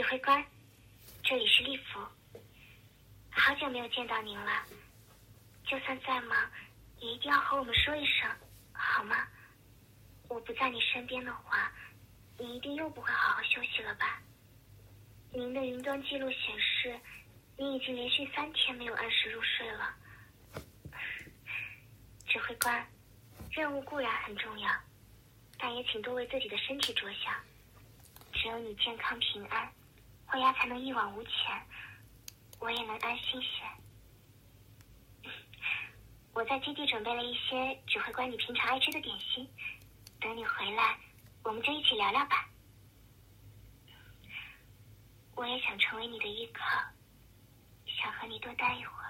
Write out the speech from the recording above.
挥官，这里是利弗，好久没有见到您了。就算再忙，也一定要和我们说一声，好吗？我不在你身边的话，你一定又不会好好休息了吧？您的云端记录显示，你已经连续3天没有按时入睡了。指挥官，任务固然很重要，但也请多为自己的身体着想。只有你健康平安，慧牙才能一往无前，我也能安心些。我在基地准备了一些指挥官你平常爱吃的点心，等你回来，我们就一起聊聊吧。我也想成为你的依靠，想和你多待一会儿。